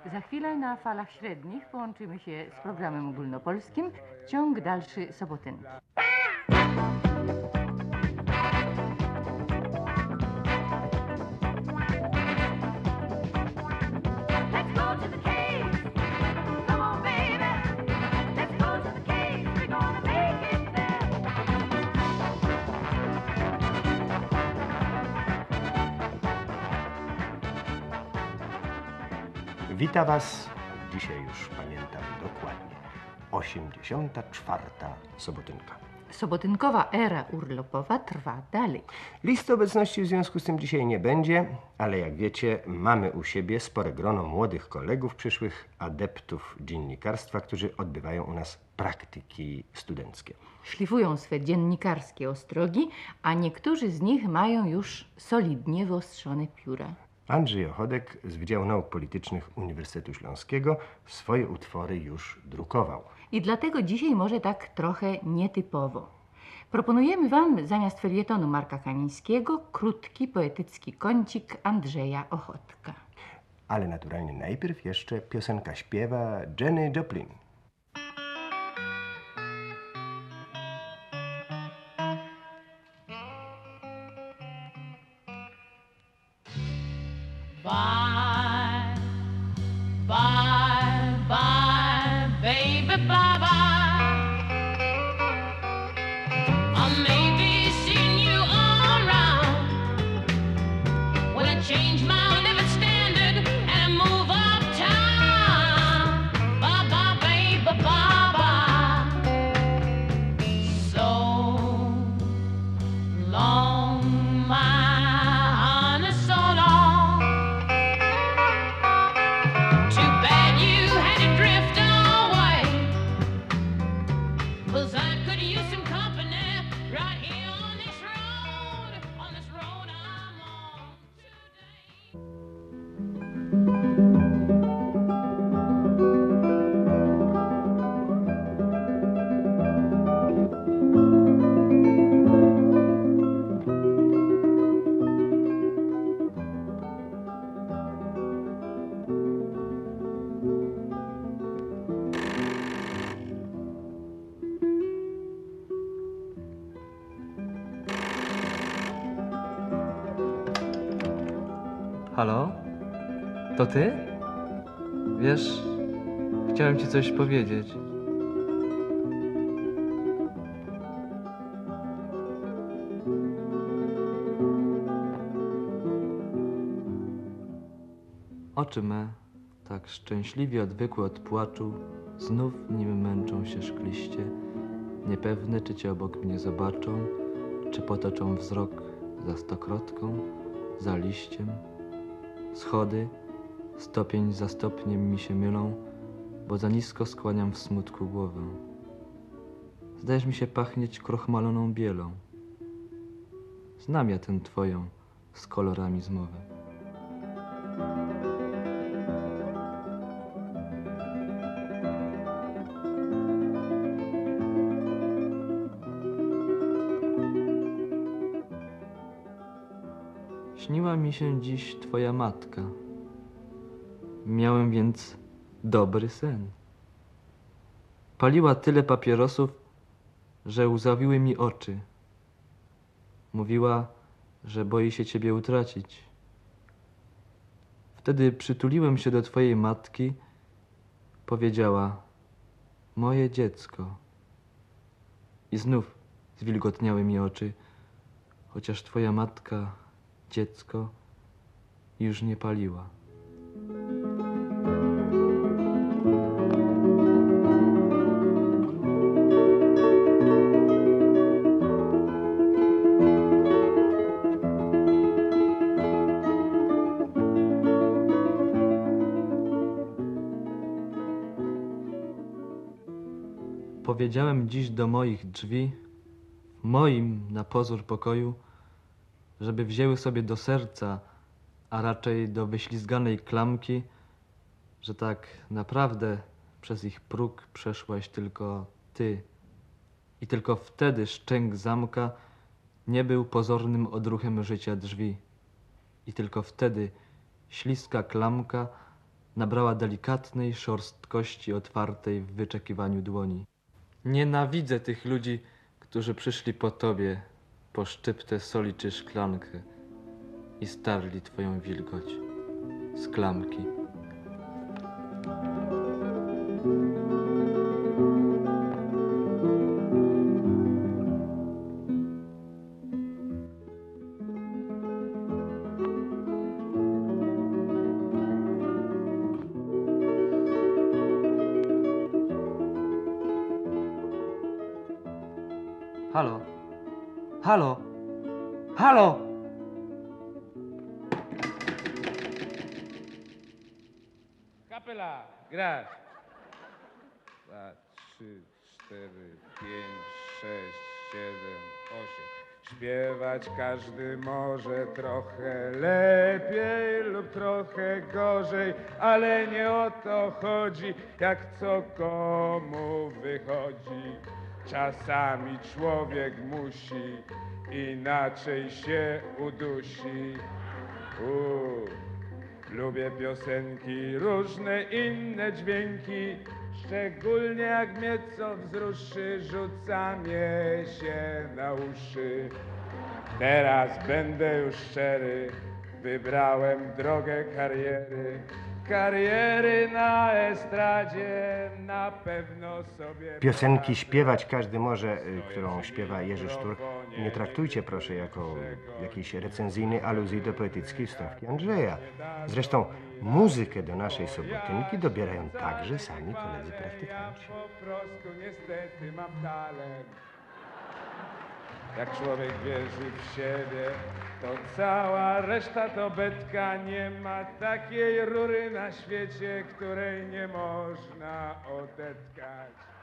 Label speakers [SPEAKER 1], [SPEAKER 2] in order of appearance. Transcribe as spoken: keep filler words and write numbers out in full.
[SPEAKER 1] Za chwilę na falach średnich połączymy się z programem ogólnopolskim. Ciąg dalszy Sobotynki.
[SPEAKER 2] Wita Was, dzisiaj już pamiętam dokładnie, osiemdziesiąta czwarta Sobotynka.
[SPEAKER 1] Sobotynkowa era urlopowa trwa dalej.
[SPEAKER 2] Listy obecności w związku z tym dzisiaj nie będzie, ale jak wiecie, mamy u siebie spore grono młodych kolegów, przyszłych adeptów dziennikarstwa, którzy odbywają u nas praktyki studenckie.
[SPEAKER 1] Szlifują swe dziennikarskie ostrogi, a niektórzy z nich mają już solidnie wyostrzone pióra.
[SPEAKER 2] Andrzej Ochodek z Wydziału Nauk Politycznych Uniwersytetu Śląskiego swoje utwory już drukował.
[SPEAKER 1] I dlatego dzisiaj może tak trochę nietypowo. Proponujemy Wam zamiast felietonu Marka Kamińskiego krótki, poetycki kącik Andrzeja Ochodka.
[SPEAKER 2] Ale naturalnie najpierw jeszcze piosenka śpiewa Jenny Joplin.
[SPEAKER 3] Bye, bye, bye, baby, bye, bye. I may be seeing you all around when I change my living standard and move uptown. Bye, bye, baby, bye, bye. So long, my honey, so long.
[SPEAKER 4] Halo? To ty? Wiesz, chciałem ci coś powiedzieć. Oczy me, tak szczęśliwie odwykłe od płaczu, znów nim męczą się szkliście, niepewne, czy cię obok mnie zobaczą, czy potoczą wzrok za stokrotką, za liściem. Schody, stopień za stopniem mi się mylą, bo za nisko skłaniam w smutku głowę. Zdajesz mi się pachnieć krochmaloną bielą. Znam ja tę twoją z kolorami zmowę. Śniła mi się dziś twoja matka. Miałem więc dobry sen. Paliła tyle papierosów, że łzawiły mi oczy. Mówiła, że boi się ciebie utracić. Wtedy przytuliłem się do twojej matki. Powiedziała: moje dziecko. I znów zwilgotniały mi oczy, chociaż twoja matka dziecko już nie paliła. Powiedziałem dziś do moich drzwi, w moim na pozór pokoju, żeby wzięły sobie do serca, a raczej do wyślizganej klamki, że tak naprawdę przez ich próg przeszłaś tylko ty. I tylko wtedy szczęk zamka nie był pozornym odruchem życia drzwi. I tylko wtedy śliska klamka nabrała delikatnej szorstkości otwartej w wyczekiwaniu dłoni. Nienawidzę tych ludzi, którzy przyszli po tobie, po szczyptę soli czy szklankę i starli twoją wilgoć z klamki. Halo? Halo? Halo?
[SPEAKER 5] Kapela, grać. Dwa, trzy, cztery, pięć, sześć, siedem, osiem. Śpiewać każdy może trochę lepiej lub trochę gorzej, ale nie o to chodzi, jak co komu wychodzi. Czasami człowiek musi, inaczej się udusi. Uuu. Lubię piosenki, różne inne dźwięki, szczególnie jak mnie co wzruszy, rzuca mnie się na uszy. Teraz będę już szczery, wybrałem drogę kariery. Kariery na estradzie na pewno sobie...
[SPEAKER 2] Piosenki
[SPEAKER 5] poradzę.
[SPEAKER 2] śpiewać każdy może, y, którą śpiewa Jerzy Sztur, nie traktujcie proszę jako jakiejś recenzijnej aluzji do poetyckiej wstawki Andrzeja. Zresztą muzykę do naszej sobotynki dobierają także sami koledzy praktykanci.
[SPEAKER 5] Ja po prostu niestety mam talent. Jak człowiek wierzy w siebie, to cała reszta to betka. Nie ma takiej rury na świecie, której nie można odetkać.